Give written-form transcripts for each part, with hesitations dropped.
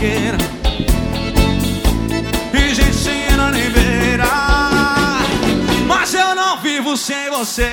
fofoqueira. E gente sem ira nem beira. Mas eu não vivo sem você.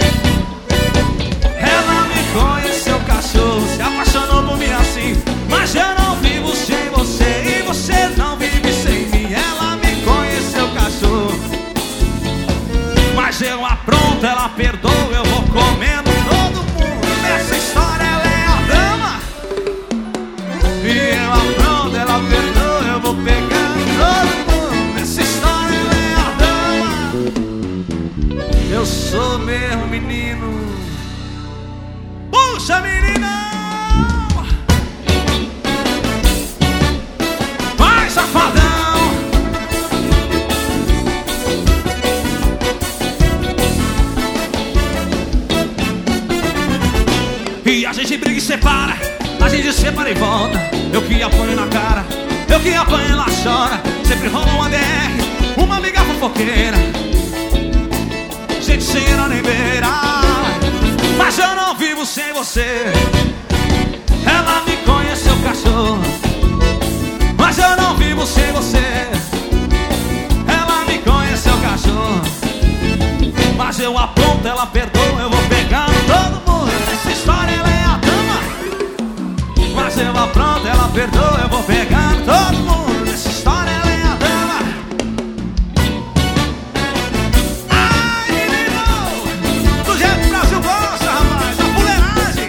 Ela me conheceu, cachorro, se apaixonou por mim assim. Mas eu não vivo sem você, e você não vive sem mim. Ela me conheceu, cachorro, mas eu apronto, ela perdoa, eu vou comendo todo mundo. Nessa história ela é a dama. E eu apronto, ela perdoa, eu vou pegando todo mundo. Nessa história ela é a dama. Eu sou mesmo menino. Puxa, menina! Vai, safadão! E a gente briga e separa, a gente separa e volta. Eu que apanho na cara, eu que apanho ela chora. Sempre rola uma DR, uma amiga fofoqueira. Gente sem ira nem beira. Mas eu não vivo sem você. Ela me conheceu, cachorro, mas eu não vivo sem você. Ela me conheceu, cachorro, mas eu apronto, ela perdoa, eu vou pegando todo mundo. Nessa história ela é a dama. Mas eu apronto, ela perdoa, eu vou pegando todo mundo. Nessa história ela é a dama. Ai, menino, do jeito que o Brasil gosta, rapaz, a fuleiragem.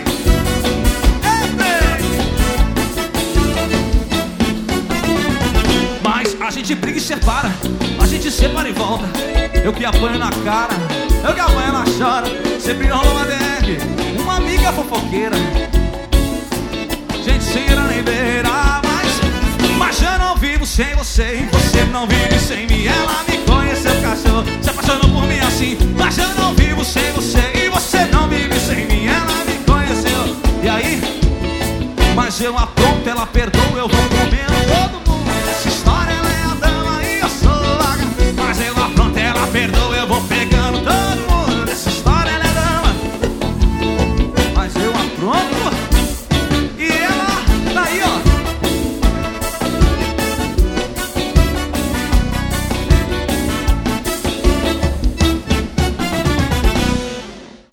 Mas a gente briga e separa, a gente separa e volta. Eu que apanho na cara, eu que apanho ela chora. Sempre rola uma DR, uma amiga fofoqueira. Gente sem ira nem beira. Mas eu não vivo sem você, e você não vive